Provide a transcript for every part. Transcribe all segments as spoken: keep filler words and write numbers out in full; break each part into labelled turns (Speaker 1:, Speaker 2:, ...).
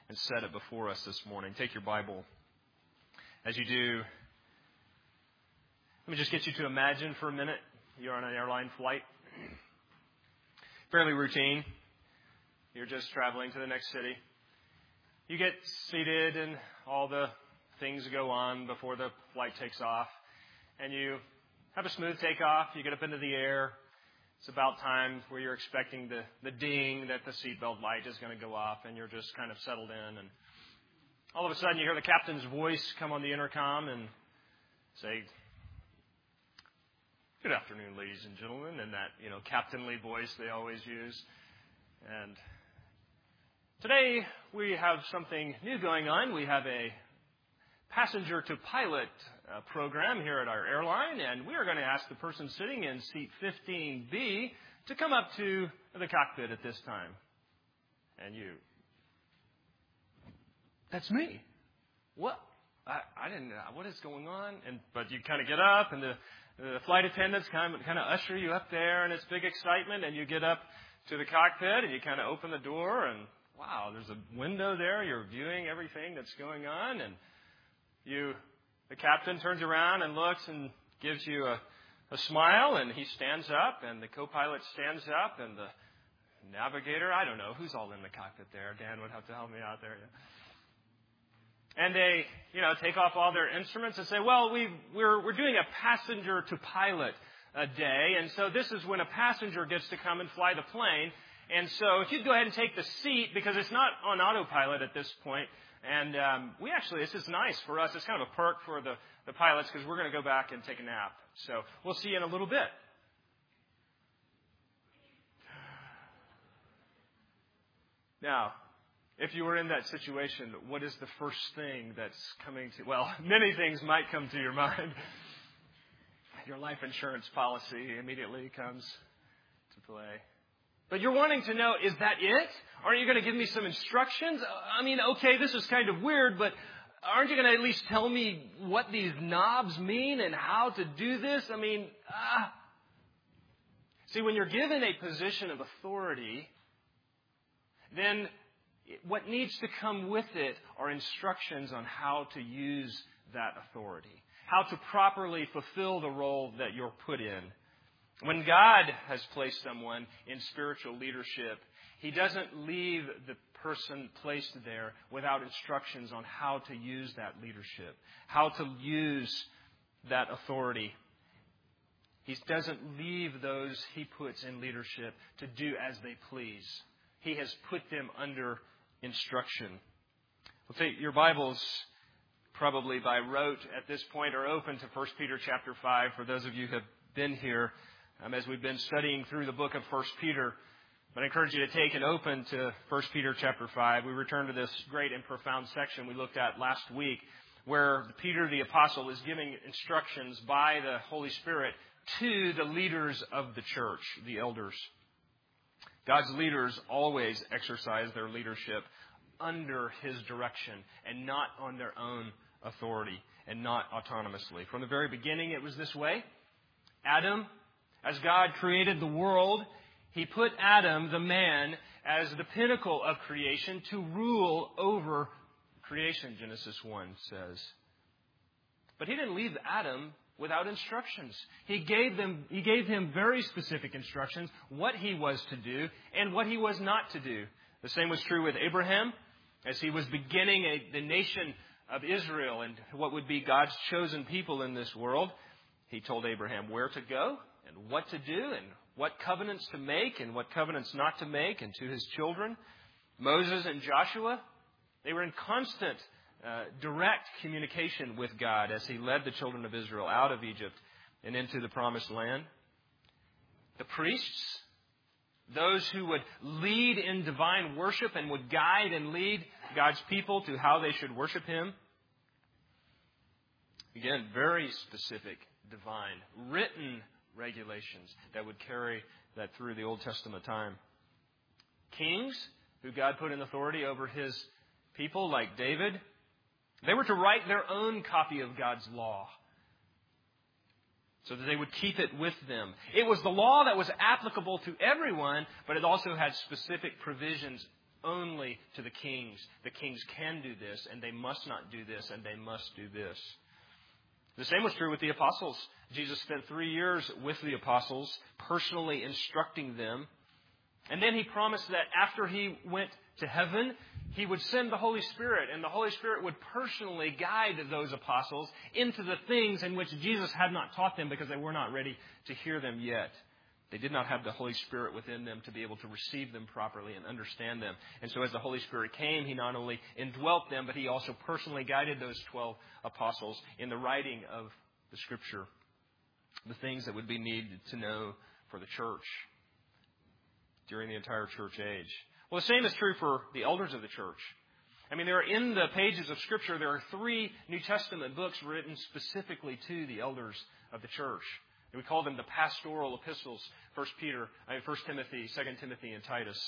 Speaker 1: and set it before us this morning. Take your Bible. As you do, let me just get you to imagine for a minute you're on an airline flight. Fairly routine. You're just traveling to the next city. You get seated and all the things go on before the flight takes off. And you have a smooth takeoff. You get up into the air. It's about time where you're expecting the, the ding that the seatbelt light is going to go off, and you're just kind of settled in. And all of a sudden you hear the captain's voice come on the intercom and say, "Good afternoon, ladies and gentlemen," and that, you know, captainly voice they always use. And today we have something new going on. We have a passenger to pilot uh, program here at our airline, and we are going to ask the person sitting in seat fifteen B to come up to the cockpit at this time. And you, "That's me. What? I, I didn't know. What is going on?" And but you kind of get up, and the, the flight attendants kind of, kind of usher you up there, and it's big excitement, and you get up to the cockpit, and you kind of open the door, and wow, there's a window there. You're viewing everything that's going on, and you, the captain turns around and looks and gives you a, a smile, and he stands up, and the co-pilot stands up, and the navigator, I don't know, who's all in the cockpit there? Dan would have to help me out there. Yeah. And they, you know, take off all their instruments and say, "Well, we we're we're doing a passenger to pilot a day, and so this is when a passenger gets to come and fly the plane. And so if you'd go ahead and take the seat, because it's not on autopilot at this point." And um, we actually, this is nice for us. It's kind of a perk for the, the pilots because we're going to go back and take a nap. So we'll see you in a little bit. Now, if you were in that situation, what is the first thing that's coming to, well, many things might come to your mind. Your life insurance policy immediately comes to play. But you're wanting to know, is that it? Aren't you going to give me some instructions? I mean, okay, this is kind of weird, but aren't you going to at least tell me what these knobs mean and how to do this? I mean, ah. See, when you're given a position of authority, then what needs to come with it are instructions on how to use that authority, how to properly fulfill the role that you're put in. When God has placed someone in spiritual leadership, He doesn't leave the person placed there without instructions on how to use that leadership, how to use that authority. He doesn't leave those He puts in leadership to do as they please. He has put them under instruction. Well, take your Bibles, probably by rote at this point, are open to First Peter chapter five. For those of you who have been here, Um, as we've been studying through the book of First Peter, but I encourage you to take and open to First Peter chapter five. We return to this great and profound section we looked at last week, where Peter the apostle is giving instructions by the Holy Spirit to the leaders of the church, the elders. God's leaders always exercise their leadership under His direction and not on their own authority and not autonomously. From the very beginning, it was this way. Adam, as God created the world, He put Adam, the man, as the pinnacle of creation to rule over creation, Genesis one says. But He didn't leave Adam without instructions. He gave them, He gave him very specific instructions, what he was to do and what he was not to do. The same was true with Abraham, as he was beginning a, the nation of Israel and what would be God's chosen people in this world. He told Abraham where to go and what to do and what covenants to make and what covenants not to make, and to his children. Moses and Joshua, they were in constant, uh, direct communication with God as He led the children of Israel out of Egypt and into the promised land. The priests, those who would lead in divine worship and would guide and lead God's people to how they should worship Him. Again, very specific, divine, written regulations that would carry that through the Old Testament time. Kings, who God put in authority over His people, like David, they were to write their own copy of God's law so that they would keep it with them. It was the law that was applicable to everyone, but it also had specific provisions only to the kings. The kings can do this, and they must not do this, and they must do this. The same was true with the apostles. Jesus spent three years with the apostles, personally instructing them. And then he promised that after he went to heaven, he would send the Holy Spirit, and the Holy Spirit would personally guide those apostles into the things in which Jesus had not taught them because they were not ready to hear them yet. They did not have the Holy Spirit within them to be able to receive them properly and understand them. And so as the Holy Spirit came, he not only indwelt them, but he also personally guided those twelve apostles in the writing of the Scripture, the things that would be needed to know for the church during the entire church age. Well, the same is true for the elders of the church. I mean, there are in the pages of Scripture, there are three New Testament books written specifically to the elders of the church. We call them the pastoral epistles, First Peter, I mean, First Timothy, Second Timothy, and Titus.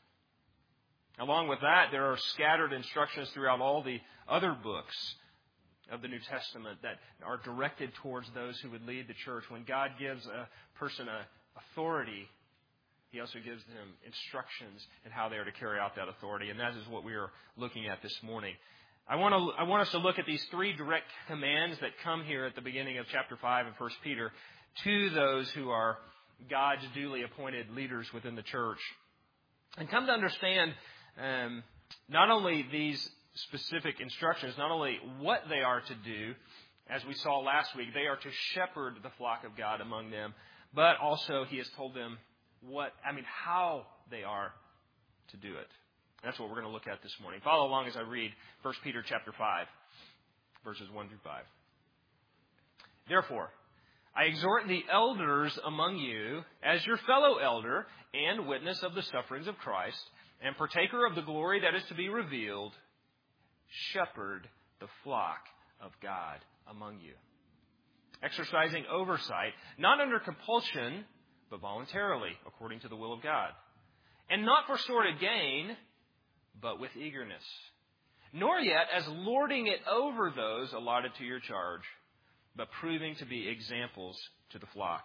Speaker 1: Along with that, there are scattered instructions throughout all the other books of the New Testament that are directed towards those who would lead the church. When God gives a person a authority, He also gives them instructions in how they are to carry out that authority. And that is what we are looking at this morning. I want to, I want us to look at these three direct commands that come here at the beginning of chapter five of First Peter to those who are God's duly appointed leaders within the church. And come to understand um, not only these specific instructions, not only what they are to do, as we saw last week, they are to shepherd the flock of God among them, but also He has told them what, I mean, how they are to do it. That's what we're going to look at this morning. Follow along as I read First Peter chapter five, verses one through five. Therefore, I exhort the elders among you, as your fellow elder and witness of the sufferings of Christ, and partaker of the glory that is to be revealed, shepherd the flock of God among you, exercising oversight, not under compulsion, but voluntarily, according to the will of God, and not for sordid gain, but with eagerness, nor yet as lording it over those allotted to your charge, but proving to be examples to the flock.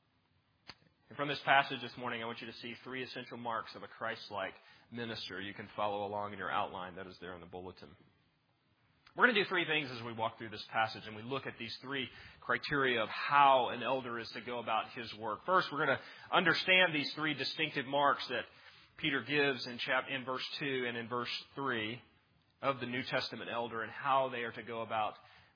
Speaker 1: And from this passage this morning, I want you to see three essential marks of a Christ-like minister. You can follow along in your outline that is there in the bulletin. We're going to do three things as we walk through this passage, and we look at these three criteria of how an elder is to go about his work. First, we're going to understand these three distinctive marks that Peter gives in chapter in verse two and in verse three of the New Testament elder and how they are to go about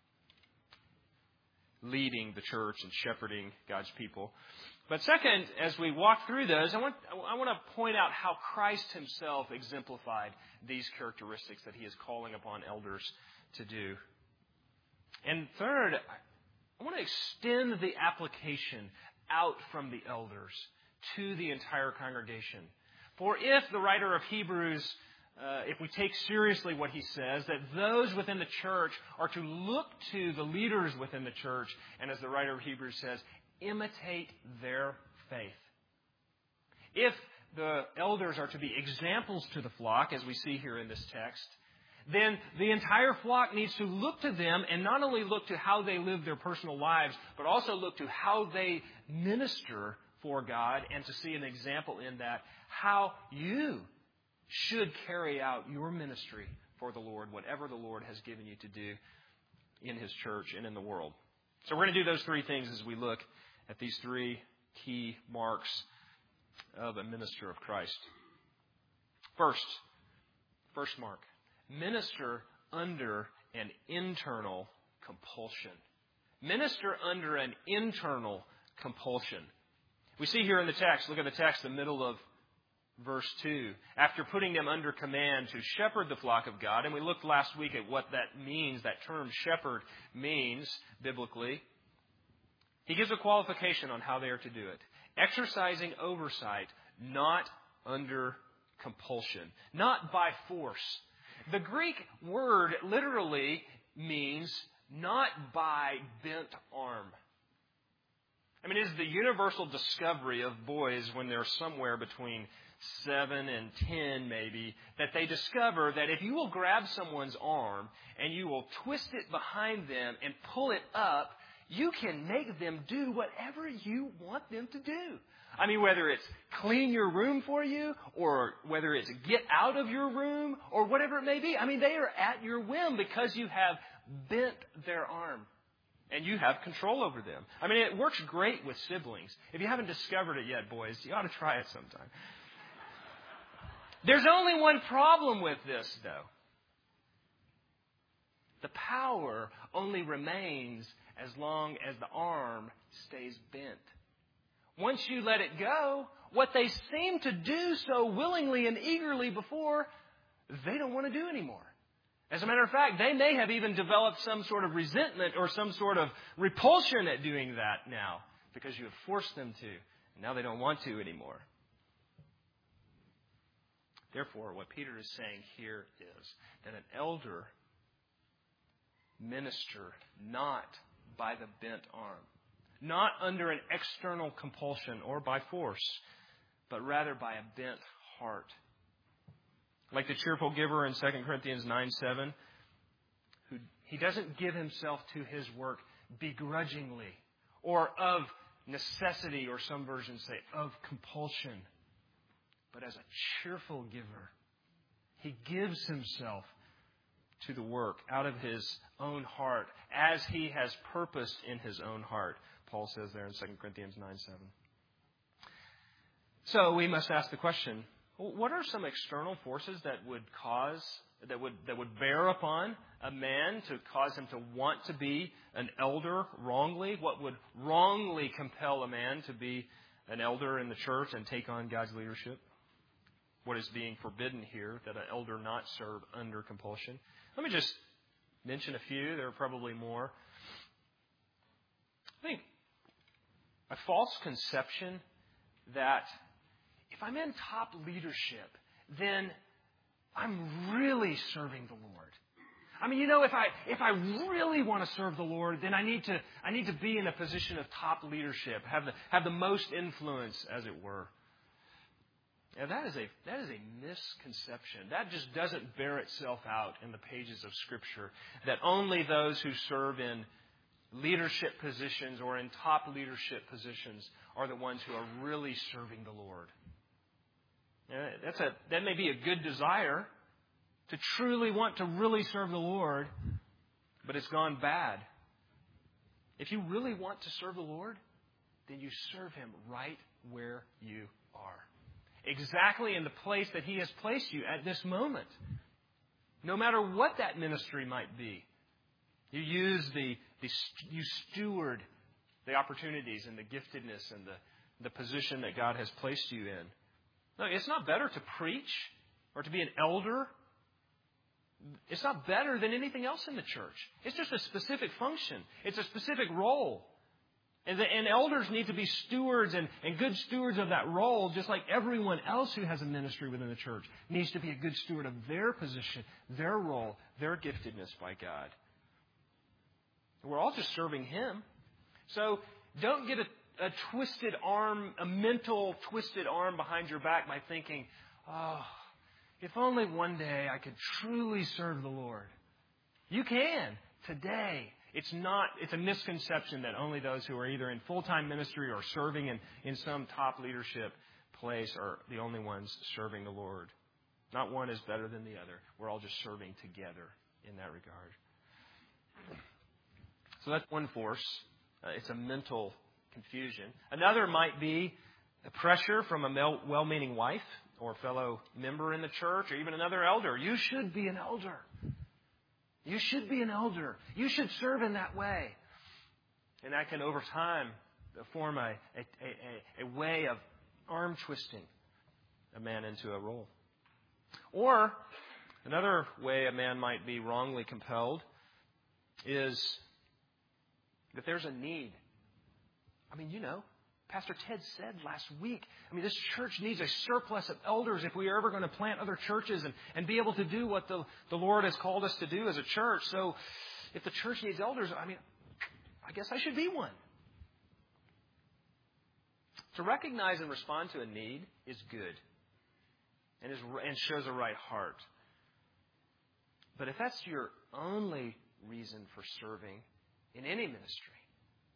Speaker 1: leading the church and shepherding God's people. But second, as we walk through those, I want, I want to point out how Christ Himself exemplified these characteristics that He is calling upon elders to do. And third, I want to extend the application out from the elders to the entire congregation. For if the writer of Hebrews, Uh, if we take seriously what he says, that those within the church are to look to the leaders within the church, and as the writer of Hebrews says, imitate their faith. If the elders are to be examples to the flock, as we see here in this text, then the entire flock needs to look to them and not only look to how they live their personal lives, but also look to how they minister for God and to see an example in that, how you should carry out your ministry for the Lord, whatever the Lord has given you to do in His church and in the world. So we're going to do those three things as we look at these three key marks of a minister of Christ. First, first mark, minister under an internal compulsion. Minister under an internal compulsion. We see here in the text, look at the text, the middle of verse two, after putting them under command to shepherd the flock of God, and we looked last week at what that means, that term shepherd means biblically, he gives a qualification on how they are to do it. Exercising oversight, not under compulsion, not by force. The Greek word literally means not by bent arm. I mean, it is the universal discovery of boys when they're somewhere between seven and ten maybe, that they discover that if you will grab someone's arm and you will twist it behind them and pull it up, you can make them do whatever you want them to do. I mean, whether it's clean your room for you, or whether it's get out of your room, or whatever it may be. I mean, they are at your whim because you have bent their arm. And you have control over them. I mean, it works great with siblings. If you haven't discovered it yet, boys, you ought to try it sometime. There's only one problem with this, though. The power only remains as long as the arm stays bent. Once you let it go, what they seem to do so willingly and eagerly before, they don't want to do anymore. As a matter of fact, they may have even developed some sort of resentment or some sort of repulsion at doing that now because you have forced them to. And now they don't want to anymore. Therefore, what Peter is saying here is that an elder minister not by the bent arm, not under an external compulsion or by force, but rather by a bent heart. Like the cheerful giver in Second Corinthians nine seven, who he doesn't give himself to his work begrudgingly or of necessity, or some versions say of compulsion, but as a cheerful giver. He gives himself to the work out of his own heart, as he has purposed in his own heart, Paul says there in Second Corinthians nine seven. So we must ask the question, what are some external forces that would cause, that would that would bear upon a man to cause him to want to be an elder wrongly? What would wrongly compel a man to be an elder in the church and take on God's leadership? What is being forbidden here, that an elder not serve under compulsion? Let me just mention a few. There are probably more. I think a false conception that if I'm in top leadership, then I'm really serving the Lord. I mean, you know, if I if I really want to serve the Lord, then I need to I need to be in a position of top leadership, have the have the most influence, as it were. Now that is a that is a misconception. That just doesn't bear itself out in the pages of Scripture. That only those who serve in leadership positions or in top leadership positions are the ones who are really serving the Lord. That's a, that may be a good desire to truly want to really serve the Lord, but it's gone bad. If you really want to serve the Lord, then you serve Him right where you are. Exactly in the place that He has placed you at this moment. No matter what that ministry might be. You use the, the you steward the opportunities and the giftedness and the, the position that God has placed you in. No, it's not better to preach or to be an elder. It's not better than anything else in the church. It's just a specific function. It's a specific role. And, the, and elders need to be stewards and, and good stewards of that role, just like everyone else who has a ministry within the church needs to be a good steward of their position, their role, their giftedness by God. We're all just serving Him. So don't get a A twisted arm, a mental twisted arm behind your back by thinking, oh, if only one day I could truly serve the Lord. You can today. It's not, it's a misconception that only those who are either in full-time ministry or serving in, in some top leadership place are the only ones serving the Lord. Not one is better than the other. We're all just serving together in that regard. So that's one force. Uh, it's a mental confusion. Another might be the pressure from a well-meaning wife or fellow member in the church or even another elder. You should be an elder. You should be an elder. You should serve in that way. And that can, over time, form a, a, a, a way of arm twisting a man into a role. Or another way a man might be wrongly compelled is that there's a need. I mean, you know, Pastor Ted said last week, I mean, this church needs a surplus of elders if we are ever going to plant other churches and, and be able to do what the, the Lord has called us to do as a church. So if the church needs elders, I mean, I guess I should be one. To recognize and respond to a need is good and, is, and shows a right heart. But if that's your only reason for serving in any ministry,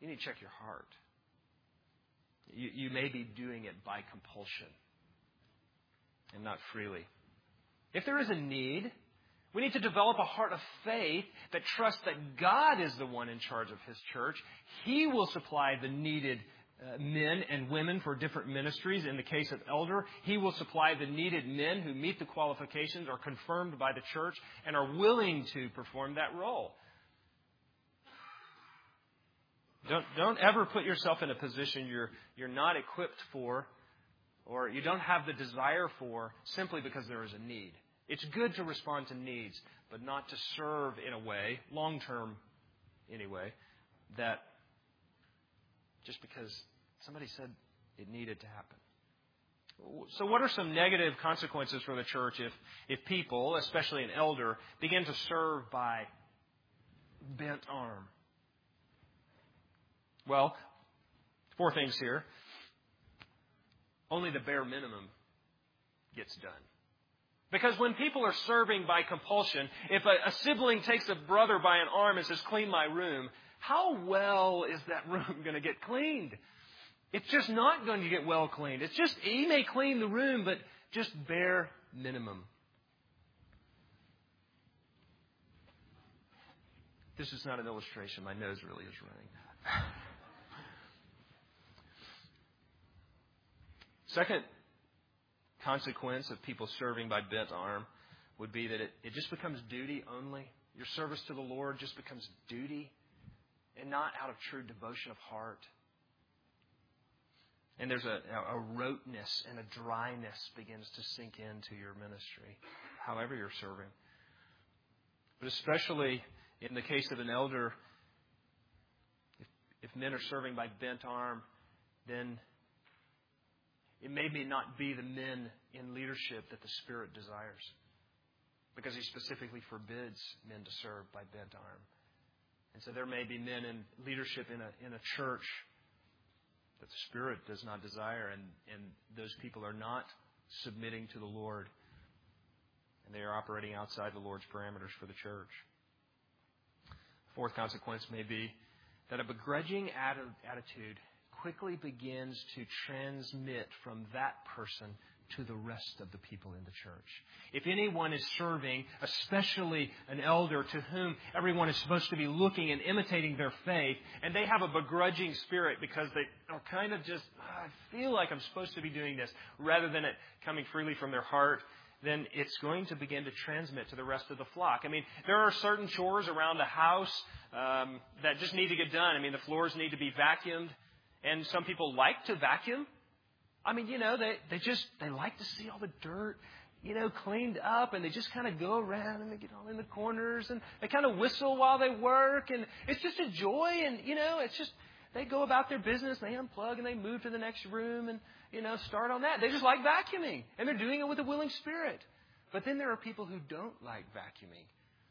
Speaker 1: you need to check your heart. You, you may be doing it by compulsion and not freely. If there is a need, we need to develop a heart of faith that trusts that God is the one in charge of His church. He will supply the needed uh, men and women for different ministries. In the case of elder, He will supply the needed men who meet the qualifications, are confirmed by the church, and are willing to perform that role. Don't, don't ever put yourself in a position you're, you're not equipped for or you don't have the desire for simply because there is a need. It's good to respond to needs, but not to serve in a way, long-term anyway, that just because somebody said it needed to happen. So what are some negative consequences for the church if, if people, especially an elder, begin to serve by bent arm? Well, four things here. Only the bare minimum gets done. Because when people are serving by compulsion, if a, a sibling takes a brother by an arm and says, clean my room, how well is that room going to get cleaned? It's just not going to get well cleaned. It's just, he may clean the room, but just bare minimum. This is not an illustration. My nose really is running. Second consequence of people serving by bent arm would be that it, it just becomes duty only. Your service to the Lord just becomes duty and not out of true devotion of heart. And there's a, a roteness and a dryness begins to sink into your ministry, however you're serving. But especially in the case of an elder, if, if men are serving by bent arm, then it may not be the men in leadership that the Spirit desires, because He specifically forbids men to serve by bent arm. And so there may be men in leadership in a in a church that the Spirit does not desire, and, and those people are not submitting to the Lord, and they are operating outside the Lord's parameters for the church. Fourth consequence may be that a begrudging attitude quickly begins to transmit from that person to the rest of the people in the church. If anyone is serving, especially an elder to whom everyone is supposed to be looking and imitating their faith, and they have a begrudging spirit because they are kind of just, oh, I feel like I'm supposed to be doing this, rather than it coming freely from their heart, then it's going to begin to transmit to the rest of the flock. I mean, there are certain chores around the house um, that just need to get done. I mean, the floors need to be vacuumed. And some people like to vacuum. I mean, you know, they, they just, they like to see all the dirt, you know, cleaned up. And they just kind of go around and they get all in the corners. And they kind of whistle while they work. And it's just a joy. And, you know, it's just, they go about their business. They unplug and they move to the next room and, you know, start on that. They just like vacuuming. And they're doing it with a willing spirit. But then there are people who don't like vacuuming.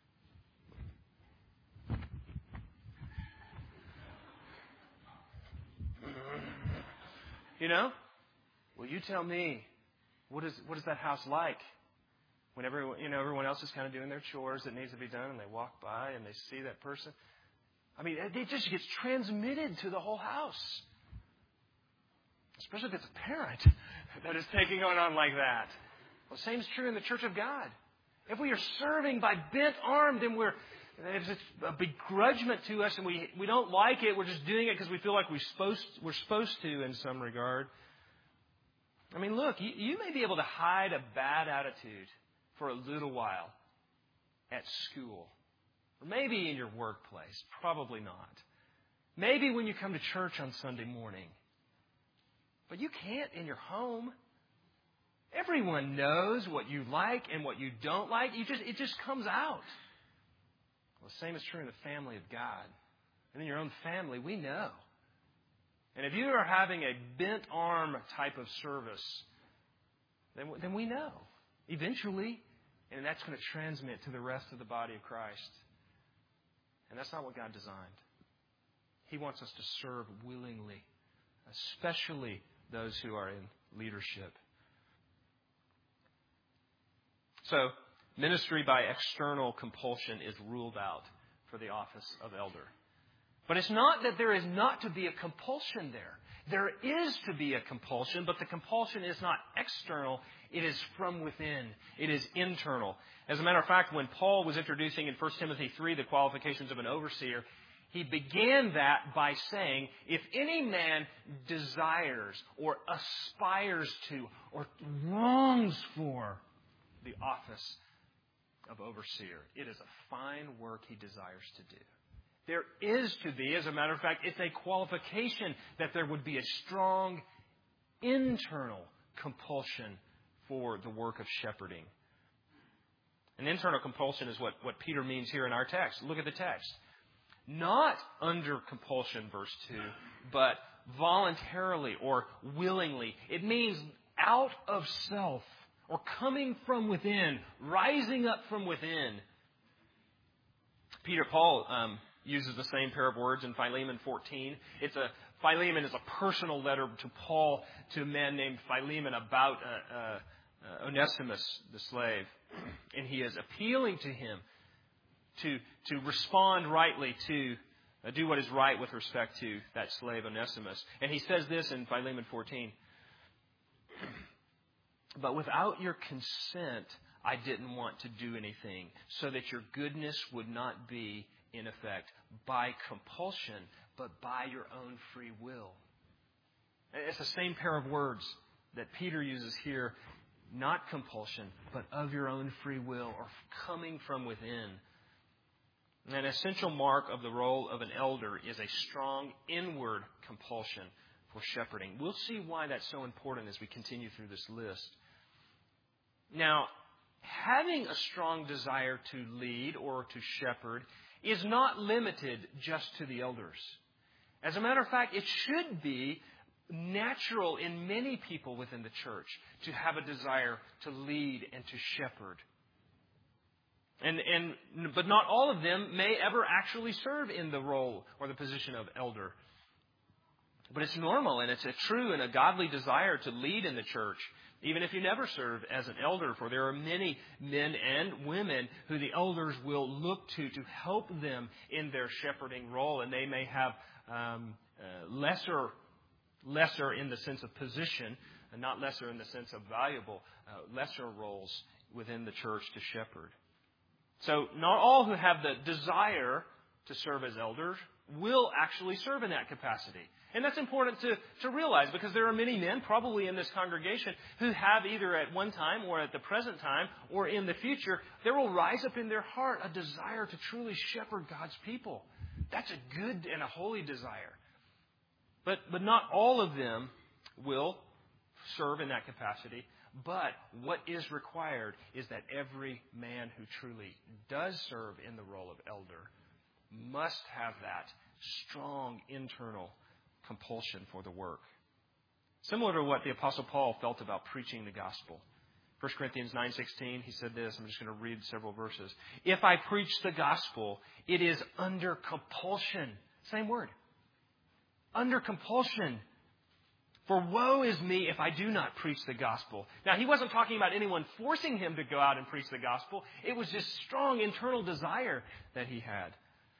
Speaker 1: You know? Well, you tell me, what is what is that house like? When everyone, you know, everyone else is kind of doing their chores that needs to be done, and they walk by and they see that person. I mean, it just gets transmitted to the whole house. Especially if it's a parent that is taking it on like that. Well, the same is true in the church of God. If we are serving by bent arm, then we're It's a begrudgment to us, and we, we don't like it. We're just doing it because we feel like we're supposed, we're supposed to in some regard. I mean, look, you, you may be able to hide a bad attitude for a little while at school. Or maybe in your workplace. Probably not. Maybe when you come to church on Sunday morning. But you can't in your home. Everyone knows what you like and what you don't like. You just it just comes out. Well, the same is true in the family of God. And in your own family, we know. And if you are having a bent arm type of service, then, then we know. Eventually, and that's going to transmit to the rest of the body of Christ. And that's not what God designed. He wants us to serve willingly, especially those who are in leadership. So, ministry by external compulsion is ruled out for the office of elder.
Speaker 2: But it's not that there is not to be a compulsion there. There is to be a compulsion, but the compulsion is not external. It is from within. It is internal. As a matter of fact, when Paul was introducing in First Timothy three the qualifications of an overseer, he began that by saying, if any man desires or aspires to or longs for the office of overseer, it is a fine work he desires to do. There is to be, as a matter of fact, it's a qualification that there would be a strong internal compulsion for the work of shepherding. An internal compulsion is what, what Peter means here in our text. Look at the text. Not under compulsion, verse two, but voluntarily or willingly. It means out of self or coming from within, rising up from within. Peter Paul um, uses the same pair of words in Philemon fourteen. It's a Philemon is a personal letter to Paul to a man named Philemon about uh, uh, Onesimus, the slave, and he is appealing to him to to respond rightly, to uh, do what is right with respect to that slave Onesimus. And he says this in Philemon fourteen. But without your consent, I didn't want to do anything, so that your goodness would not be, in effect, by compulsion, but by your own free will. It's the same pair of words that Peter uses here. Not compulsion, but of your own free will, or coming from within. An essential mark of the role of an elder is a strong inward compulsion for shepherding. We'll see why that's so important as we continue through this list. Now, having a strong desire to lead or to shepherd is not limited just to the elders. As a matter of fact, it should be natural in many people within the church to have a desire to lead and to shepherd. And, and, but not all of them may ever actually serve in the role or the position of elder. But it's normal and it's a true and a godly desire to lead in the church, even if you never serve as an elder. For there are many men and women who the elders will look to to help them in their shepherding role. And they may have um, uh, lesser, lesser in the sense of position, and not lesser in the sense of valuable, uh, lesser roles within the church to shepherd. So not all who have the desire to serve as elders will actually serve in that capacity. And that's important to, to realize, because there are many men probably in this congregation who have either at one time or at the present time or in the future, there will rise up in their heart a desire to truly shepherd God's people. That's a good and a holy desire. But, but not all of them will serve in that capacity. But what is required is that every man who truly does serve in the role of elder must have that strong internal compulsion for the work. Similar to what the Apostle Paul felt about preaching the gospel. First Corinthians nine sixteen, he said this. I'm just going to read several verses. If I preach the gospel, it is under compulsion. Same word. Under compulsion. For woe is me if I do not preach the gospel. Now, he wasn't talking about anyone forcing him to go out and preach the gospel. It was just strong internal desire that he had.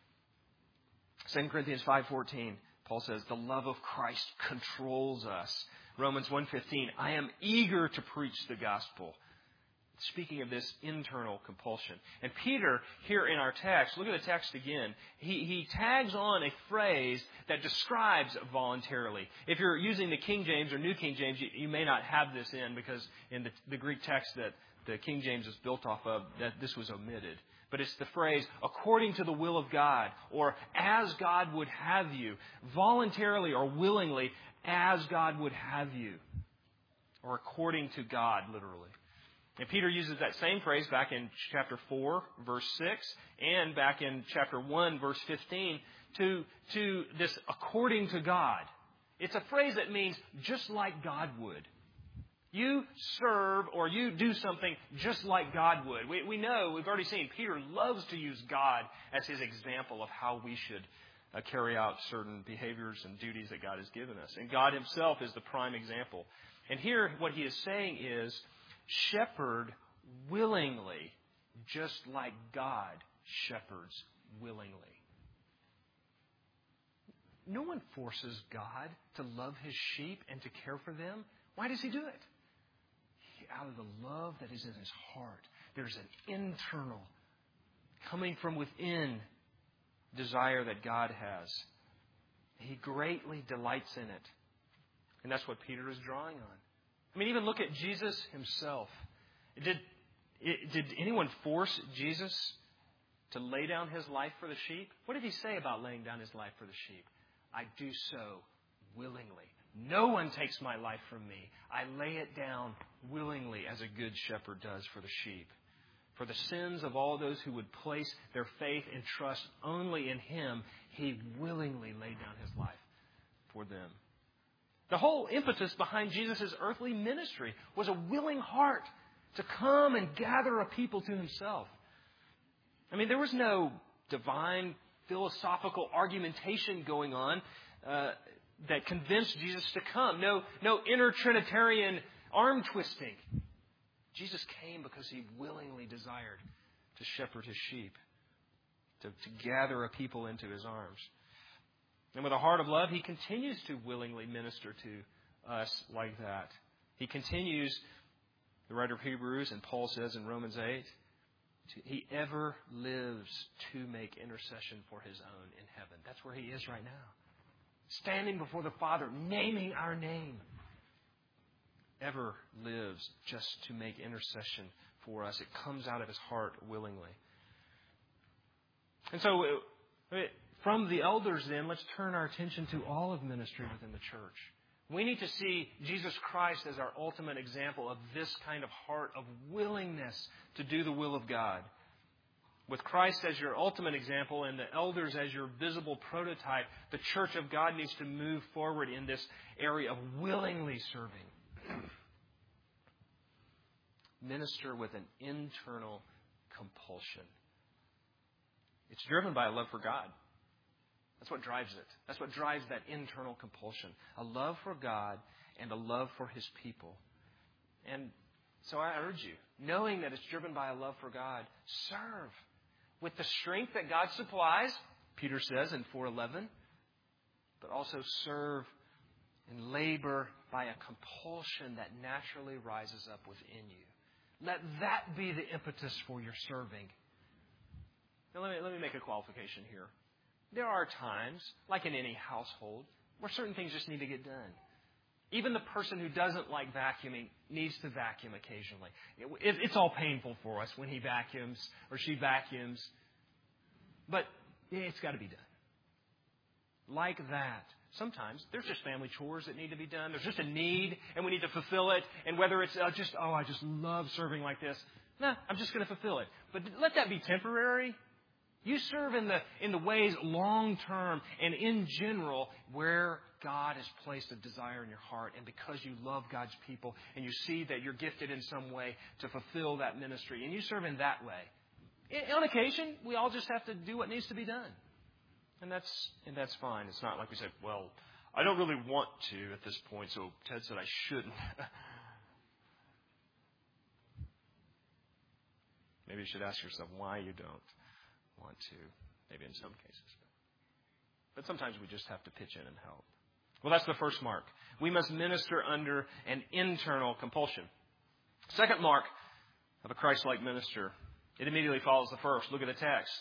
Speaker 2: Second Corinthians five fourteen, Paul says, the love of Christ controls us. Romans one fifteen, I am eager to preach the gospel. Speaking of this internal compulsion. And Peter, here in our text, look at the text again. He, he tags on a phrase that describes voluntarily. If you're using the King James or New King James, you, you may not have this in, because in the, the Greek text that the King James is built off of, that this was omitted. But it's the phrase, according to the will of God, or as God would have you, voluntarily or willingly, as God would have you, or according to God, literally. And Peter uses that same phrase back in chapter four, verse six, and back in chapter one, verse fifteen, to, to this according to God. It's a phrase that means just like God would. You serve or you do something just like God would. We, we know, we've already seen, Peter loves to use God as his example of how we should uh, carry out certain behaviors and duties that God has given us. And God himself is the prime example. And here what he is saying is, shepherd willingly, just like God shepherds willingly. No one forces God to love His sheep and to care for them. Why does He do it? He, out of the love that is in His heart. There's an internal, coming from within, desire that God has. He greatly delights in it. And that's what Peter is drawing on. I mean, even look at Jesus Himself. Did, did anyone force Jesus to lay down His life for the sheep? What did He say about laying down His life for the sheep? I do so willingly. No one takes my life from me. I lay it down willingly, as a good shepherd does for the sheep. For the sins of all those who would place their faith and trust only in Him, He willingly laid down His life for them. The whole impetus behind Jesus' earthly ministry was a willing heart to come and gather a people to Himself. I mean, there was no divine philosophical argumentation going on uh, that convinced Jesus to come. No, no inner Trinitarian arm twisting. Jesus came because He willingly desired to shepherd His sheep, to, to gather a people into His arms. And with a heart of love, He continues to willingly minister to us like that. He continues, the writer of Hebrews, and Paul says in Romans eight, He ever lives to make intercession for His own in heaven. That's where He is right now. Standing before the Father, naming our name. Ever lives just to make intercession for us. It comes out of His heart willingly. And so, from the elders then, let's turn our attention to all of ministry within the church. We need to see Jesus Christ as our ultimate example of this kind of heart of willingness to do the will of God. With Christ as your ultimate example and the elders as your visible prototype, the church of God needs to move forward in this area of willingly serving. Minister with an internal compulsion. It's driven by a love for God. That's what drives it. That's what drives that internal compulsion. A love for God and a love for His people. And so I urge you, knowing that it's driven by a love for God, serve with the strength that God supplies, Peter says in four eleven, but also serve and labor by a compulsion that naturally rises up within you. Let that be the impetus for your serving. Now, let me, let me make a qualification here. There are times, like in any household, where certain things just need to get done. Even the person who doesn't like vacuuming needs to vacuum occasionally. It, it, it's all painful for us when he vacuums or she vacuums. But it's got to be done. Like that. Sometimes there's just family chores that need to be done. There's just a need, and we need to fulfill it. And whether it's uh, just, oh, I just love serving like this. Nah, I'm just going to fulfill it. But let that be temporary. You serve in the in the ways long term and in general where God has placed a desire in your heart, and because you love God's people and you see that you're gifted in some way to fulfill that ministry, and you serve in that way. In, on occasion, we all just have to do what needs to be done. And that's and that's fine. It's not like we say, well, I don't really want to at this point, so Ted said I shouldn't. Maybe you should ask yourself why you don't want to, maybe in some cases. But sometimes we just have to pitch in and help. Well, that's the first mark. We must minister under an internal compulsion. Second mark of a Christ-like minister, it immediately follows the first. Look at the text.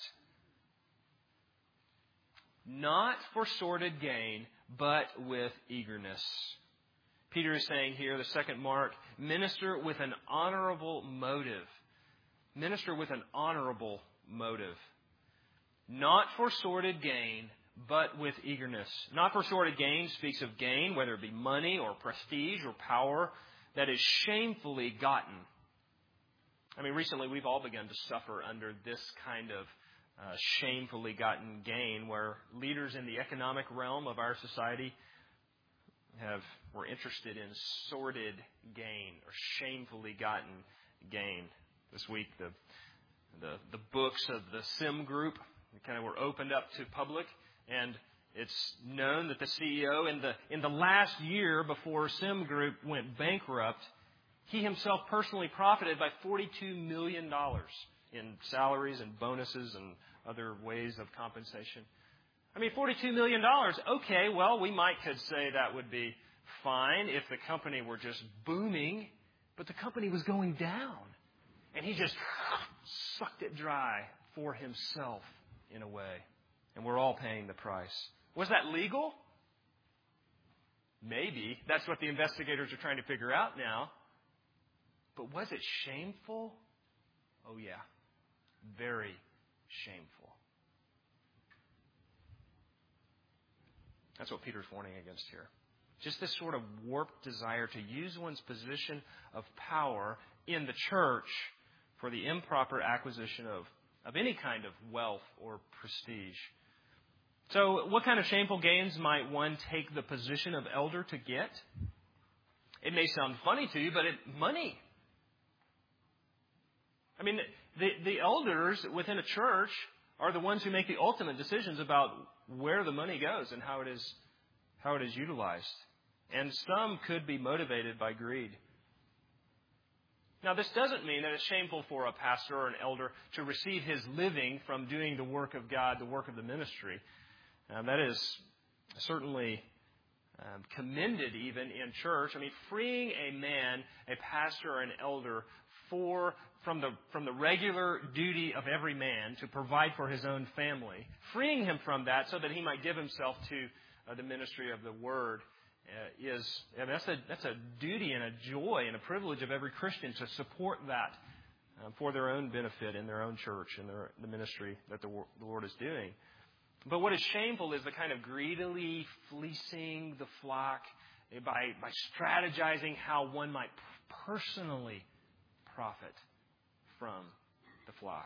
Speaker 2: Not for sordid gain, but with eagerness. Peter is saying here, the second mark, minister with an honorable motive. Minister with an honorable motive. Not for sordid gain, but with eagerness. Not for sordid gain speaks of gain, whether it be money or prestige or power, that is shamefully gotten. I mean, recently we've all begun to suffer under this kind of uh, shamefully gotten gain, where leaders in the economic realm of our society have were interested in sordid gain or shamefully gotten gain. This week, the the, the books of the Sim Group kind of were opened up to public, and it's known that the C E O in the in the last year before Sim Group went bankrupt, he himself personally profited by forty-two million dollars in salaries and bonuses and other ways of compensation.
Speaker 1: I mean, forty-two million dollars. Okay, well, we might could say that would be fine if the company were just booming, but the company was going down. And he just sucked it dry for himself in a way. And we're all paying the price. Was that legal? Maybe. That's what the investigators are trying to figure out now. But was it shameful? Oh, yeah. Very shameful. That's what Peter's warning against here. Just this sort of warped desire to use one's position of power in the church for the improper acquisition of, of any kind of wealth or prestige. So what kind of shameful gains might one take the position of elder to get? It may sound funny to you, but it money. I mean, the, the elders within a church are the ones who make the ultimate decisions about where the money goes and how it is how it is utilized. And some could be motivated by greed. Now, this doesn't mean that it's shameful for a pastor or an elder to receive his living from doing the work of God, the work of the ministry. Uh, that is certainly um, commended even in church. I mean, freeing a man, a pastor or an elder, for from the from the regular duty of every man to provide for his own family, freeing him from that so that he might give himself to uh, the ministry of the Word, uh, is I mean, that's a that's a duty and a joy and a privilege of every Christian to support that uh, for their own benefit in their own church and their, the ministry that the, the Lord is doing. But what is shameful is the kind of greedily fleecing the flock by by strategizing how one might personally profit from the flock,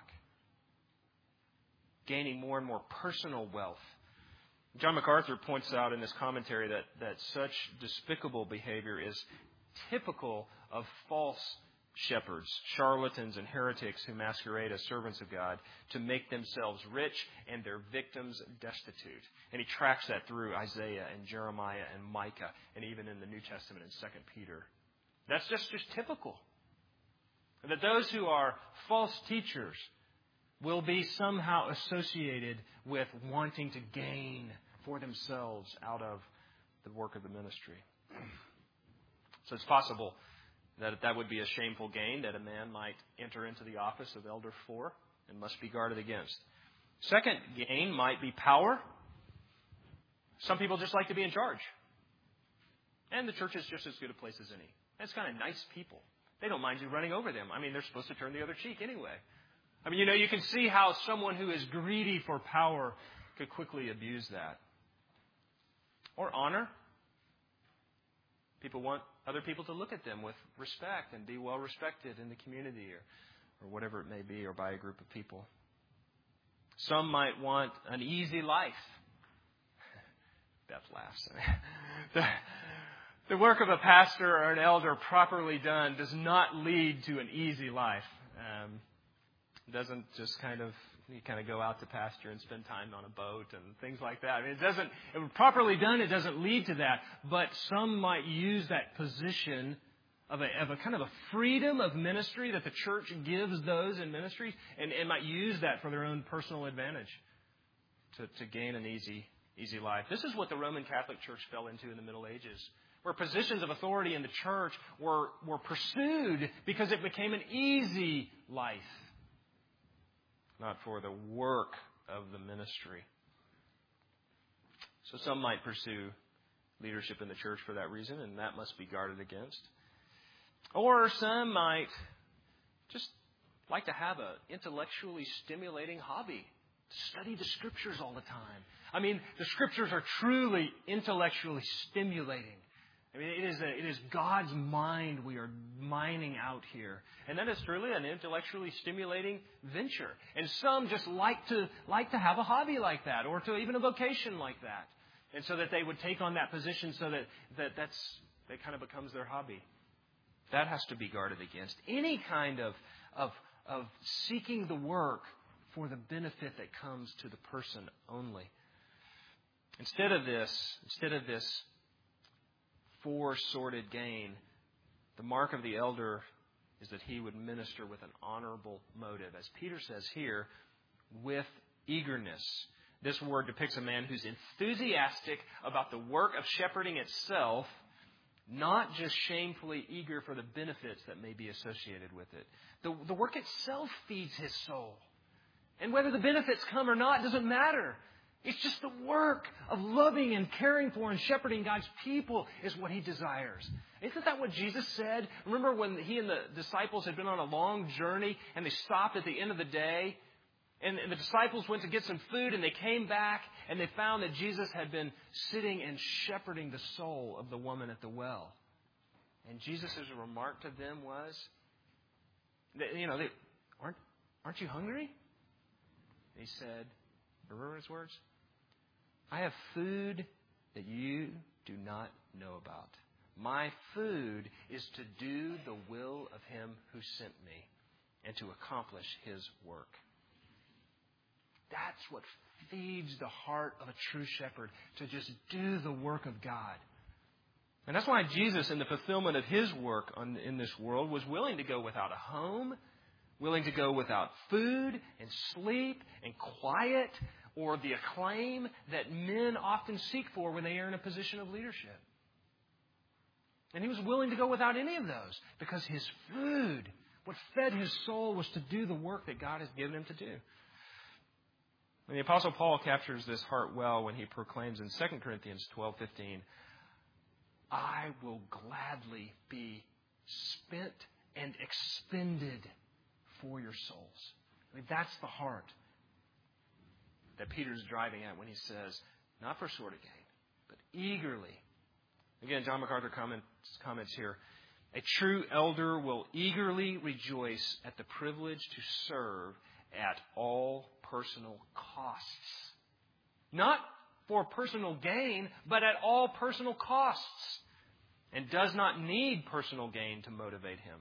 Speaker 1: gaining more and more personal wealth. John MacArthur points out in his commentary that, that such despicable behavior is typical of false shepherds, charlatans, and heretics who masquerade as servants of God to make themselves rich and their victims destitute. And he tracks that through Isaiah and Jeremiah and Micah and even in the New Testament in Second Peter. That's just, just typical. That those who are false teachers will be somehow associated with wanting to gain for themselves out of the work of the ministry. So it's possible that that would be a shameful gain that a man might enter into the office of elder for and must be guarded against. Second gain might be power. Some people just like to be in charge. And the church is just as good a place as any. It's kind of nice people. They don't mind you running over them. I mean, they're supposed to turn the other cheek anyway. I mean, you know, you can see how someone who is greedy for power could quickly abuse that. Or honor. People want other people to look at them with respect and be well respected in the community or, or whatever it may be, or by a group of people. Some might want an easy life. Beth laughs. the, the work of a pastor or an elder properly done does not lead to an easy life. Um, it doesn't just kind of You kind of go out to pasture and spend time on a boat and things like that. I mean, it doesn't, it, properly done, it doesn't lead to that. But some might use that position of a, of a kind of a freedom of ministry that the church gives those in ministries and, and might use that for their own personal advantage to, to gain an easy, easy life. This is what the Roman Catholic Church fell into in the Middle Ages, where positions of authority in the church were, were pursued because it became an easy life, not for the work of the ministry. So some might pursue leadership in the church for that reason, and that must be guarded against. Or some might just like to have an intellectually stimulating hobby, to study the Scriptures all the time. I mean, the Scriptures are truly intellectually stimulating. I mean, it is, a, it is God's mind we are mining out here. And that is truly an intellectually stimulating venture. And some just like to like to have a hobby like that, or to even a vocation like that. And so that they would take on that position so that, that that's that kind of becomes their hobby. That has to be guarded against. Any kind of, of, of seeking the work for the benefit that comes to the person only. Instead of this, instead of this for sordid gain, the mark of the elder is that he would minister with an honorable motive. As Peter says here, with eagerness,
Speaker 2: this word depicts a man who's enthusiastic about the work of shepherding itself, not just shamefully eager for the benefits that may be associated with it. The, the work itself feeds his soul. And whether the benefits come or not doesn't matter. It's just the work of loving and caring for and shepherding God's people is what he desires. Isn't that what Jesus said? Remember when he and the disciples had been on a long journey and they stopped at the end of the day? And the disciples went to get some food and they came back and they found that Jesus had been sitting and shepherding the soul of the woman at the well. And Jesus' remark to them was, you know, they, aren't, aren't you hungry? And he said, remember his words? I have food that you do not know about. My food is to do the will of him who sent me and to accomplish his work. That's what feeds the heart of a true shepherd, to just do the work of God. And that's why Jesus, in the fulfillment of his work on, in this world, was willing to go without a home, willing to go without food and sleep and quiet or the acclaim that men often seek for when they are in a position of leadership. And he was willing to go without any of those because his food, what fed his soul, was to do the work that God has given him to do. And the Apostle Paul captures this heart well when he proclaims in Second Corinthians twelve fifteen, I will gladly be spent and expended for your souls. I mean, that's the heart that Peter's driving at when he says, not for sort of gain, but eagerly. Again, John MacArthur comments, comments here, a true elder will eagerly rejoice at the privilege to serve at all personal costs. Not for personal gain, but at all personal costs. And does not need personal gain to motivate him.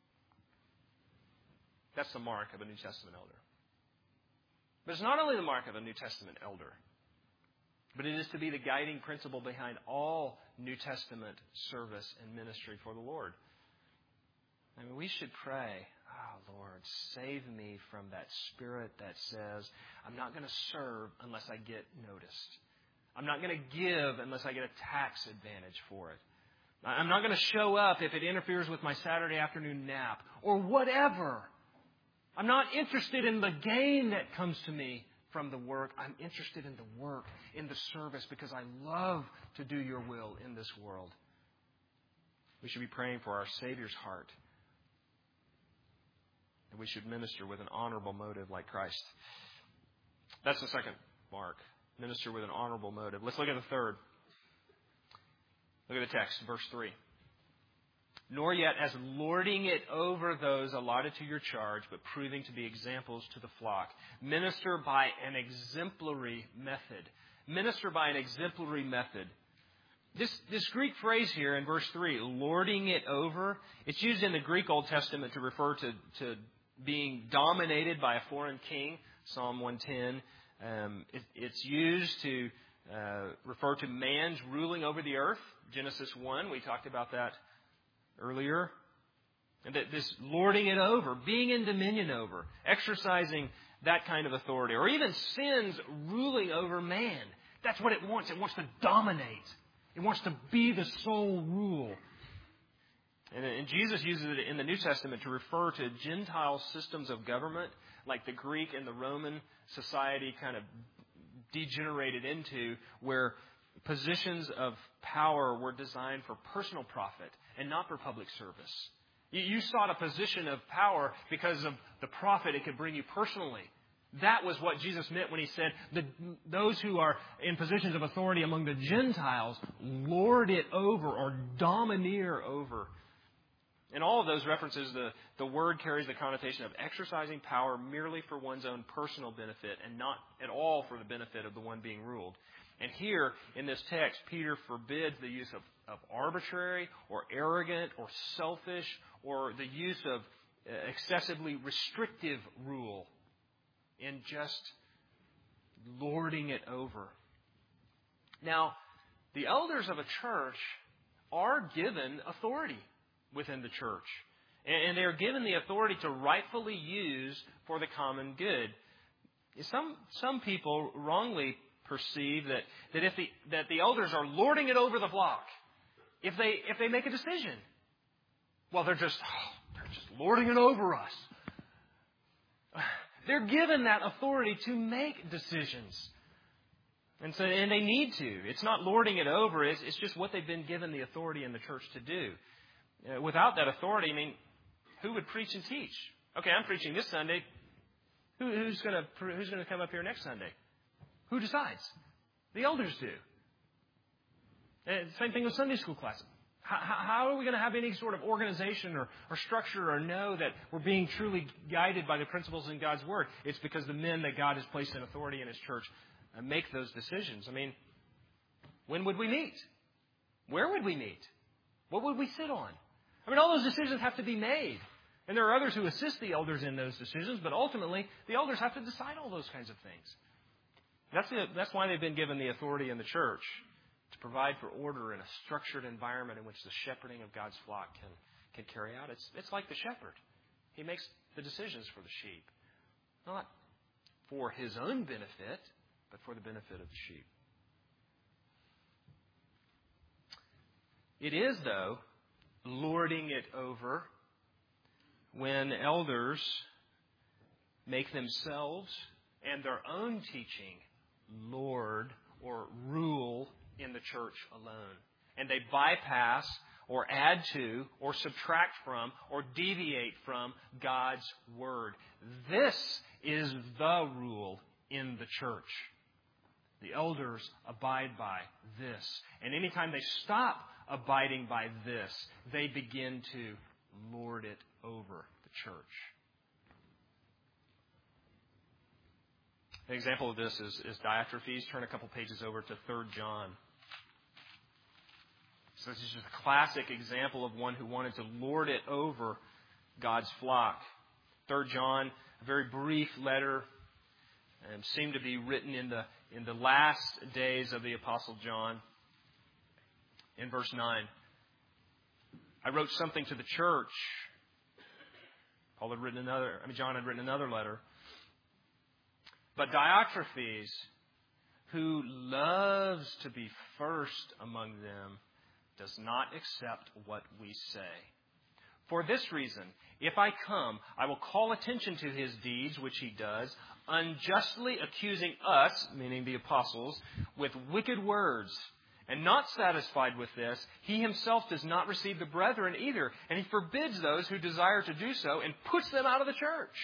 Speaker 2: That's the mark of a New Testament elder. But it's not only the mark of a New Testament elder, but it is to be the guiding principle behind all New Testament service and ministry for the Lord. I mean, we should pray, oh, Lord, save me from that spirit that says, I'm not going to serve unless I get noticed. I'm not going to give unless I get a tax advantage for it. I'm not going to show up if it interferes with my Saturday afternoon nap or whatever. I'm not interested in the gain that comes to me from the work. I'm interested in the work, in the service, because I love to do your will in this world. We should be praying for our Savior's heart. And we should minister with an honorable motive like Christ. That's the second mark. Minister with an honorable motive. Let's look at the third. Look at the text, verse three. Nor yet as lording it over those allotted to your charge, but proving to be examples to the flock. Minister by an exemplary method. Minister by an exemplary method. This, this Greek phrase here in verse three, lording it over, it's used in the Greek Old Testament to refer to, to being dominated by a foreign king, Psalm one ten. Um, it, it's used to uh, refer to man's ruling over the earth, Genesis one. We talked about that earlier. And that this lording it over, being in dominion over, exercising that kind of authority, or even sin's ruling over man. That's what it wants. It wants to dominate. It wants to be the sole rule. And, and Jesus uses it in the New Testament to refer to Gentile systems of government, like the Greek and the Roman society kind of degenerated into, where positions of power were designed for personal profit and not for public service. You, you sought a position of power because of the profit it could bring you personally. That was what Jesus meant when he said, the, those who are in positions of authority among the Gentiles lord it over or domineer over. In all of those references, the, the word carries the connotation of exercising power merely for one's own personal benefit and not at all for the benefit of the one being ruled. And here, in this text, Peter forbids the use of, of arbitrary or arrogant or selfish or the use of excessively restrictive rule in just lording it over. Now, the elders of a church are given authority within the church. And they are given the authority to rightfully use for the common good. some some people wrongly perceive that, that if the that the elders are lording it over the flock, if they if they make a decision, well, they're just oh, they're just lording it over us. They're given that authority to make decisions. And so, and they need to. It's not lording it over. It's, it's just what they've been given the authority in the church to do. Uh, without that authority, I mean, who would preach and teach? Okay, I'm preaching this Sunday. Who, who's going to who's going to come up here next Sunday? Who decides? The elders do. And same thing with Sunday school class. How, how are we going to have any sort of organization or, or structure or know that we're being truly guided by the principles in God's Word? It's because the men that God has placed in authority in His church make those decisions. I mean, when would we meet? Where would we meet? What would we sit on? I mean, all those decisions have to be made. And there are others who assist the elders in those decisions, but ultimately, the elders have to decide all those kinds of things. That's, the, that's why they've been given the authority in the church, to provide for order in a structured environment in which the shepherding of God's flock can, can carry out. It's, it's like the shepherd. He makes the decisions for the sheep, not for his own benefit, but for the benefit of the sheep. It is, though, lording it over when elders make themselves and their own teaching lord or rule in the church alone. And they bypass or add to or subtract from or deviate from God's Word. This is the rule in the church. The elders abide by this. And anytime they stop abiding by this, they begin to lord it over the church. An example of this is, is Diotrephes. Turn a couple pages over to Third John. So this is just a classic example of one who wanted to lord it over God's flock. Third John, a very brief letter, and seemed to be written in the in the last days of the Apostle John. In verse nine, I wrote something to the church. Paul had written another. I mean, John had written another letter. But Diotrephes, who loves to be first among them, does not accept what we say. For this reason, if I come, I will call attention to his deeds, which he does, unjustly accusing us, meaning the apostles, with wicked words. And not satisfied with this, he himself does not receive the brethren either, and he forbids those who desire to do so and puts them out of the church.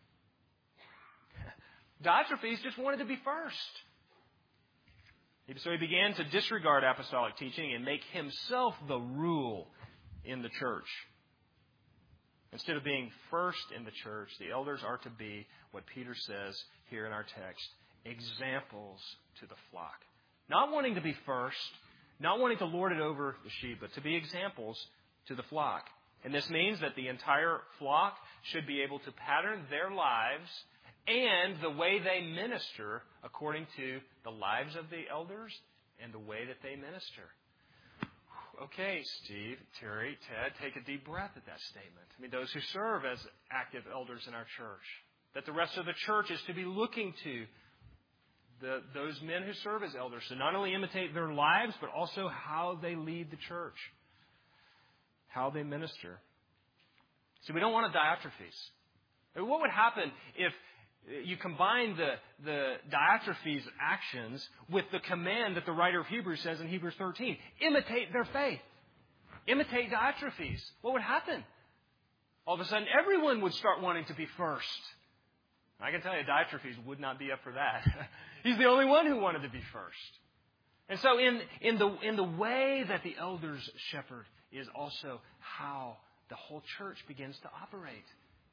Speaker 2: Diotrephes just wanted to be first. So he began to disregard apostolic teaching and make himself the rule in the church. Instead of being first in the church, the elders are to be, what Peter says here in our text, examples to the flock. Not wanting to be first, not wanting to lord it over the sheep, but to be examples to the flock. And this means that the entire flock should be able to pattern their lives and the way they minister according to the lives of the elders and the way that they minister. Okay, Steve, Terry, Ted, take a deep breath at that statement. I mean, those who serve as active elders in our church, that the rest of the church is to be looking to the, those men who serve as elders to not only imitate their lives, but also how they lead the church, how they minister. See, we don't want a Diotrephes. I mean, what would happen if you combine the, the Diotrephes' actions with the command that the writer of Hebrews says in Hebrews thirteen? Imitate their faith. Imitate Diotrephes. What would happen? All of a sudden, everyone would start wanting to be first. I can tell you, Diotrephes would not be up for that. He's the only one who wanted to be first. And so in, in, the, in the way that the elders shepherd is also how the whole church begins to operate.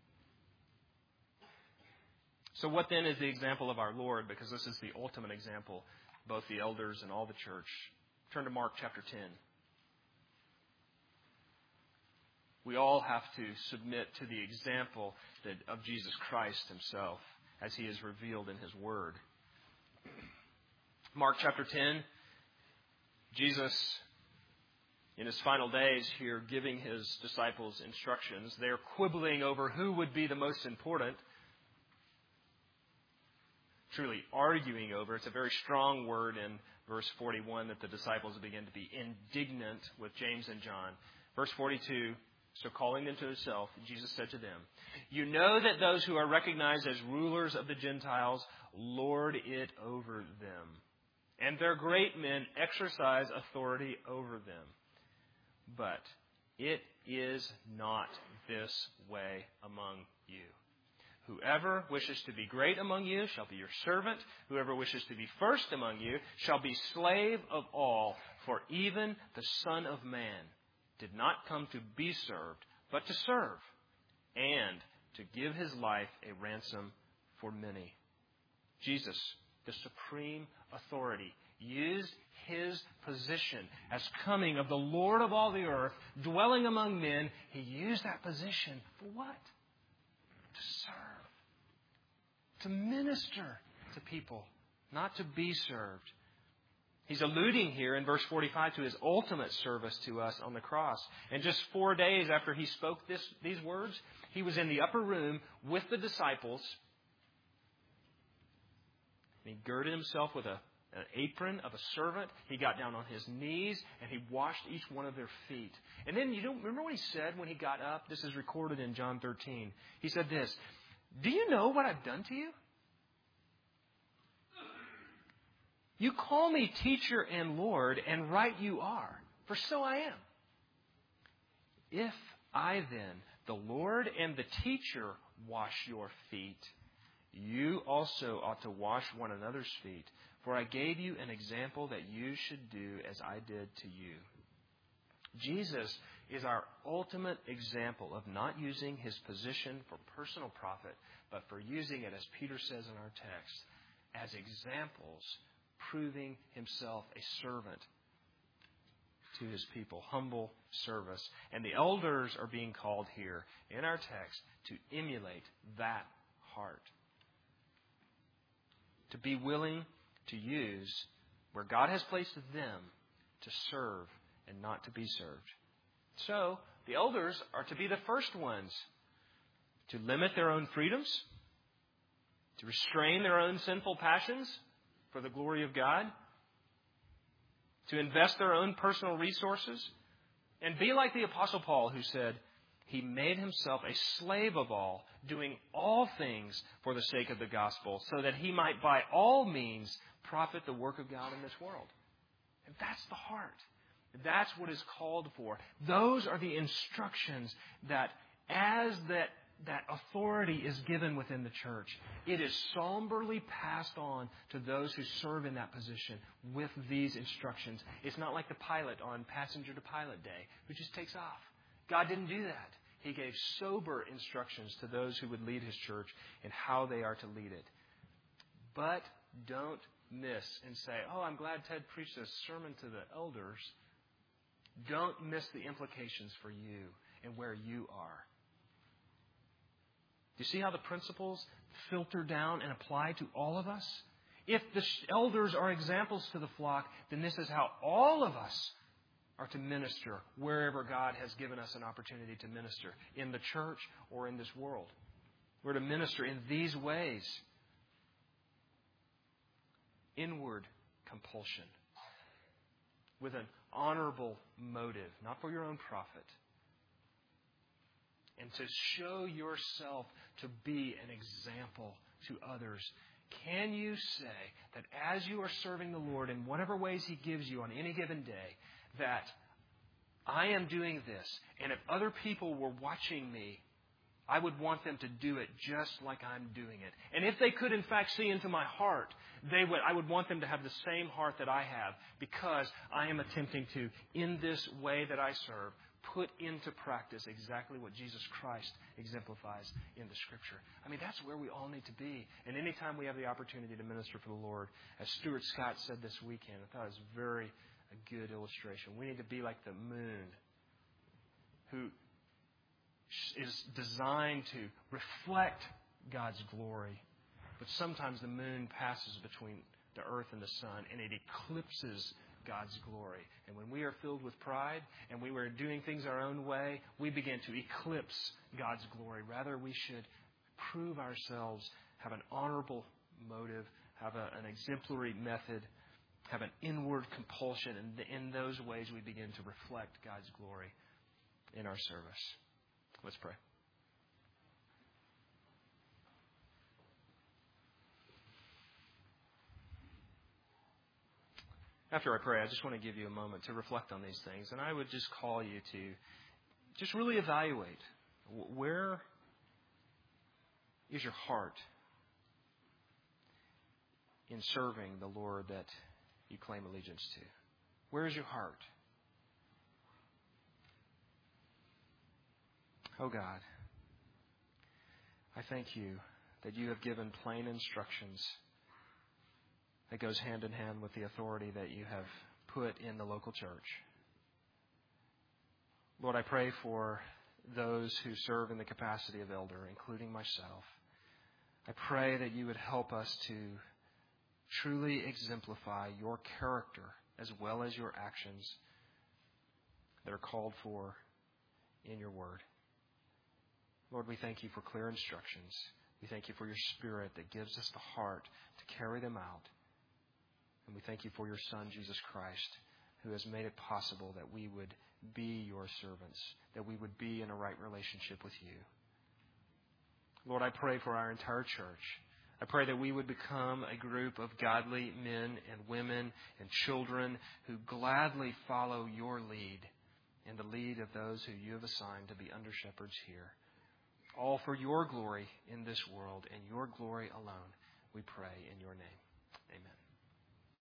Speaker 2: So what then is the example of our Lord? Because this is the ultimate example, both the elders and all the church. Turn to Mark chapter ten. We all have to submit to the example that of Jesus Christ himself as he is revealed in his word. Mark chapter ten, Jesus, in his final days here, giving his disciples instructions. They're quibbling over who would be the most important. truly arguing over. It's a very strong word in verse forty-one that the disciples begin to be indignant with James and John. Verse forty-two, so calling them to himself, Jesus said to them, "You know that those who are recognized as rulers of the Gentiles lord it over them, and their great men exercise authority over them. But it is not this way among you. Whoever wishes to be great among you shall be your servant. Whoever wishes to be first among you shall be slave of all. For even the Son of Man did not come to be served, but to serve, and to give his life a ransom for many." Jesus, the supreme authority, used his position as coming of the Lord of all the earth, dwelling among men. He used that position for what? To serve. To minister to people, not to be served. He's alluding here in verse forty-five to his ultimate service to us on the cross. And just four days after he spoke this, these words, he was in the upper room with the disciples. And he girded himself with a, an apron of a servant. He got down on his knees and he washed each one of their feet. And then, you don't remember what he said when he got up? This is recorded in John thirteen. He said this, "Do you know what I've done to you? You call me teacher and Lord, and right you are, for so I am. If I then, the Lord and the teacher, wash your feet, you also ought to wash one another's feet. For I gave you an example that you should do as I did to you." Jesus is our ultimate example of not using his position for personal profit, but for using it, as Peter says in our text, as examples, proving himself a servant to his people, humble service. And the elders are being called here in our text to emulate that heart. To be willing to use where God has placed them to serve and not to be served. So, the elders are to be the first ones to limit their own freedoms, to restrain their own sinful passions for the glory of God, to invest their own personal resources, and be like the Apostle Paul, who said, he made himself a slave of all, doing all things for the sake of the gospel, so that he might by all means profit the work of God in this world. And that's the heart. That's what is called for. Those are the instructions that as that, that authority is given within the church, it is somberly passed on to those who serve in that position with these instructions. It's not like the pilot on passenger to pilot day who just takes off. God didn't do that. He gave sober instructions to those who would lead his church in how they are to lead it. But don't miss and say, oh, I'm glad Ted preached a sermon to the elders. Don't miss the implications for you and where you are. Do you see how the principles filter down and apply to all of us? If the elders are examples to the flock, then this is how all of us are to minister wherever God has given us an opportunity to minister, in the church or in this world. We're to minister in these ways. Inward compulsion, with an honorable motive, not for your own profit. And to show yourself to be an example to others. Can you say that as you are serving the Lord in whatever ways He gives you on any given day, that I am doing this, and if other people were watching me, I would want them to do it just like I'm doing it. And if they could in fact see into my heart, they would. I would want them to have the same heart that I have, because I am attempting to, in this way that I serve, put into practice exactly what Jesus Christ exemplifies in the Scripture. I mean, that's where we all need to be. And anytime we have the opportunity to minister for the Lord, as Stuart Scott said this weekend, I thought it was very a good illustration. We need to be like the moon, who is designed to reflect God's glory. But sometimes the moon passes between the earth and the sun, and it eclipses God's glory. And when we are filled with pride and we are doing things our own way, we begin to eclipse God's glory. Rather, we should prove ourselves, have an honorable motive, have a, an exemplary method, have an inward compulsion, and in those ways we begin to reflect God's glory in our service. Let's pray. After I pray, I just want to give you a moment to reflect on these things. And I would just call you to just really evaluate, where is your heart in serving the Lord that you claim allegiance to? Where is your heart? Oh God, I thank you that you have given plain instructions that goes hand in hand with the authority that you have put in the local church. Lord, I pray for those who serve in the capacity of elder, including myself. I pray that you would help us to truly exemplify your character as well as your actions that are called for in your word. Lord, we thank you for clear instructions. We thank you for your Spirit that gives us the heart to carry them out. And we thank you for your Son, Jesus Christ, who has made it possible that we would be your servants, that we would be in a right relationship with you. Lord, I pray for our entire church. I pray that we would become a group of godly men and women and children who gladly follow your lead and the lead of those who you have assigned to be under shepherds here. All for your glory in this world and your glory alone, we pray in your name. Amen.